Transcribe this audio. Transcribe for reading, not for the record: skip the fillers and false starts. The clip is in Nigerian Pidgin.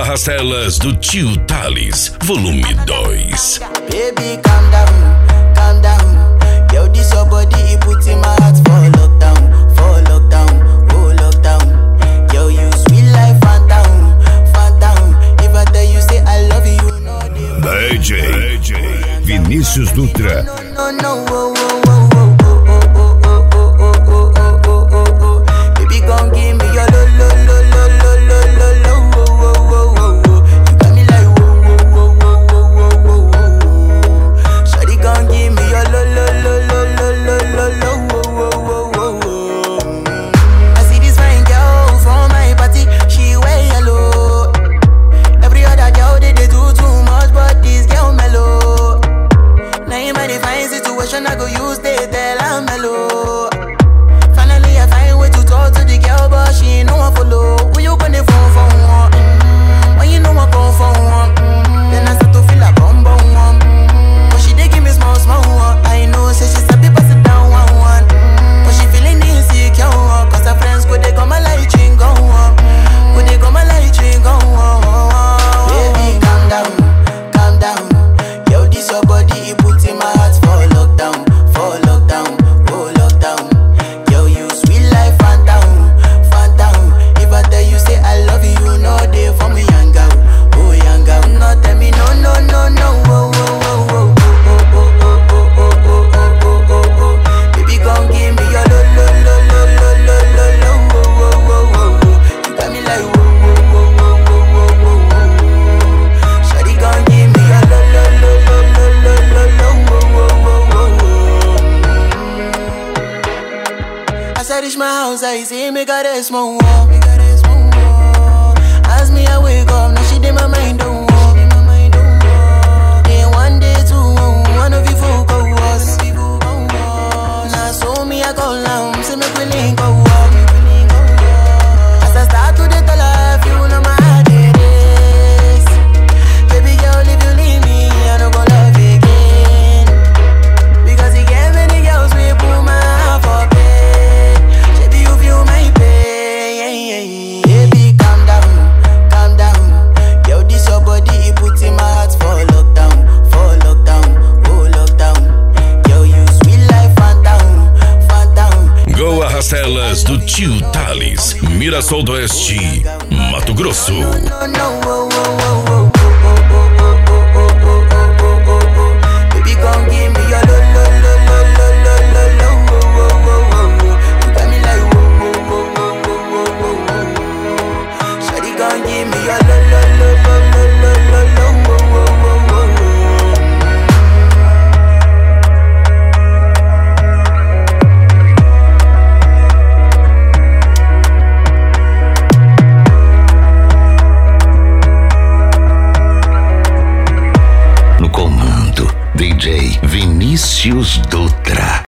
Rastelas do Tio Thales, volume 2. Baby, calm down, calm down. Yo, this your body, it puts in my heart for lockdown, oh lockdown. Yo, you sweet life, phantom, phantom. If I tell you, say I love you, you know the DJ Vinícius Dutra. No, no, oh, oh. Gon' give me your lo lo lo lo lo lo lo lo wo wo wo wo. You got me like wo wo wo wo wo wo wo. Shawty gon' give me your lo lo lo lo lo lo lo lo wo wo wo wo. I see this fine girl from my party, she wear yellow. Every other girl they do too much, but this girl mellow. Now in my fine situation, I go use they tell I'm mellow. Finally I find way to talk to the girl, but she ain't no one follow. Who you gonna phone for one? When you know I come for one, then I start to feel like bum bum one. But she dey give me small small one. I know, say she sabi pass it down one one. But she feeling insecure, cause her friends go they come my light ring go on. Go they come my light ring go on. Baby, calm down, calm down. Yo, this your body, it puts in my heart for lockdown, oh lockdown. Yo, you sweet life, phantom, phantom. If I tell you, say I love you, you know they for me, young girl, oh young girl. No, tell me no, no, no, no, oh, oh, oh, oh. Baby, gon' give me your lo, lo, lo, lo, lo, lo, lo, lo, oh, oh, oh, oh. You got me like whoa, whoa, whoa, whoa, whoa, whoa. Shawty gon' give me your lo, lo, lo, lo, lo, lo, lo, lo, oh, oh, oh, oh. As I reach my house, I see me got a small wall. As me, I wake up, now she did my mind don't walk. Then one day, two, one of you folk go was. Now so me, I go down, see me willing go walk. As I start to the life, you know my heart it is. Baby girl, if you leave me, I don't go love again. Because you gave many girls, we put my heart for bed. Baby, you feel my pain. Baby, calm down, calm down. Yo, this your body, it puts in my heart for lockdown, oh lockdown. Yo, you sweet life, phantom, phantom. Goa Rastelas do Tio Thales, Mirassol do Oeste, Mato Grosso. No, no, oh, oh, oh, oh. Baby, gon' give me your lo, lo, lo, lo, lo, lo, lo, oh, oh, oh. You got me like whoa, whoa, whoa, whoa, whoa, whoa. Shawty gon' give me your lo, lo, lo, lo, lo, lo, lo, lo, oh, oh, oh, oh. No comando, DJ Vinícius Dutra.